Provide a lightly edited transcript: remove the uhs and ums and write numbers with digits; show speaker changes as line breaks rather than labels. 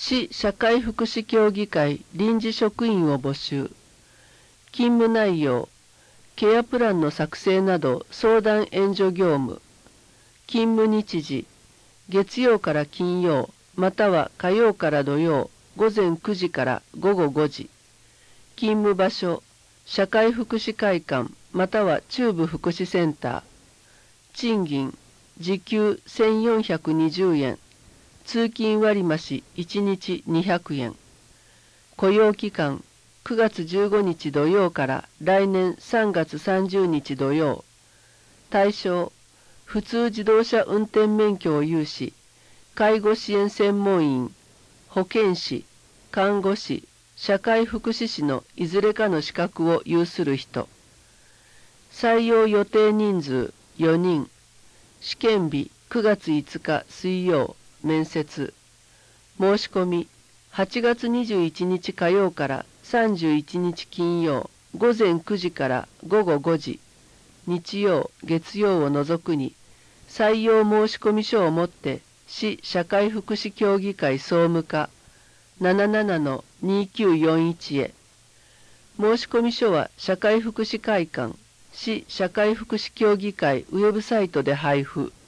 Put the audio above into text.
市社会福祉協議会臨時職員を募集。勤務内容、ケアプランの作成など相談援助業務。勤務日時、月曜から金曜、または火曜から土曜、午前9時から午後5時。勤務場所、社会福祉会館、または中部福祉センター。賃金、時給1420円。通勤割増1日200円。雇用期間、9月15日土曜から来年3月30日土曜。対象、普通自動車運転免許を有し、介護支援専門員、保健師、看護師、社会福祉士のいずれかの資格を有する人。採用予定人数4人。試験日9月5日水曜、面接。申し込み8月21日火曜から31日金曜、午前9時から午後5時。日曜、月曜を除くに、採用申込書をもって、市社会福祉協議会総務課 77-2941 へ。申込書は社会福祉会館、市社会福祉協議会ウェブサイトで配布。